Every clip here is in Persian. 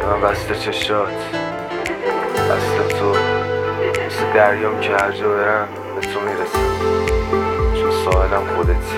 من بسته چشات، بسته تو، مثل دریام که هر جا برم به تو میرسم، چون ساحلم خودتی.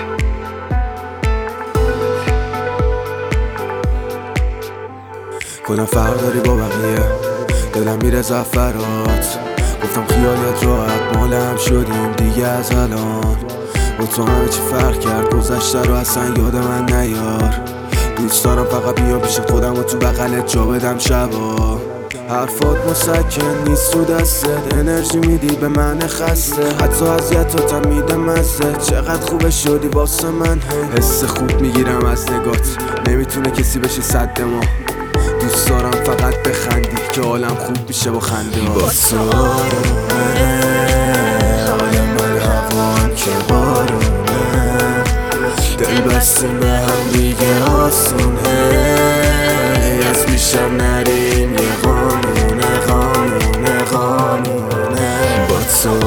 کدام فرق داری با بقیه؟ دلم میره زفرات. گفتم خیالیت راحت مالم شدیم دیگه از الان. با تو همه چی فرق کرد، گذشته رو اصلا یاد من نیار. دوست دارم فقط بیام پیش خودم و تو بغلت جا بدم شبا. حرفات مسکن نیست تو دستت، انرژی میدی به من خسته، حتی اذیتاتم میده مزه. چقدر خوبه شدی واسه من، حس خوب میگیرم از نگات، نمیتونه کسی بشه صد ما. دوست دارم فقط بخندی که حالم خوب میشه با خنده ها. با تو حال من هوام که بارونه، دل بستیم به هم دیگه آسونه. از پیشم نریم یه قانونه قانونه قانونه. با تو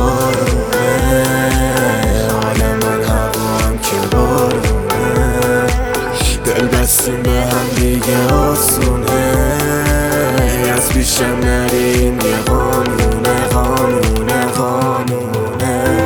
حال من هوام که بارونه، دل بستیم به هم دیگه آسونه. از پیشم نریم یه قانونه قانونه قانونه.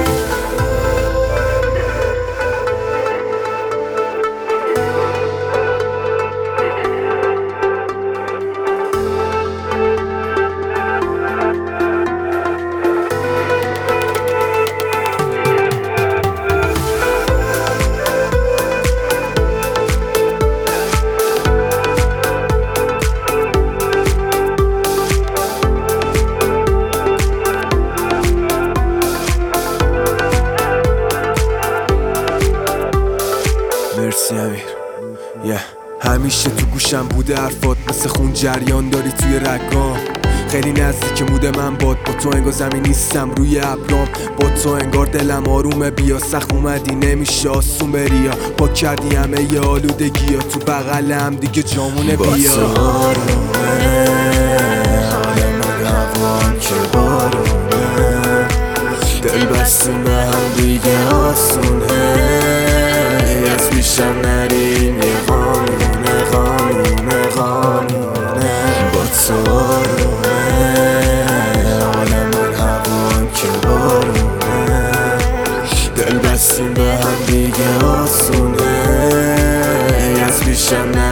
مرسی امیر. همیشه تو گوشم بوده حرفات، مثل خون جریان داری توی رگام. خیلی نزدیک موده من با تو انگار زمین نیستم روی ابرام. با تو انگار دلم آرومه، بیا سخت اومدی نمیشه آسون بریا. پاک کردی همه ی آلودگی ها، تو بغل هم دیگه جامونه بیا. با تو آرومه حال من هوام که بارونه، دل بستیم به هم دیگه آسونه. از پیشم نریم یه قانونه قانونه قانونه. با تو آرومه حال من هوام که بارونه، دل بستیم به هم دیگه آسونه. از پیشم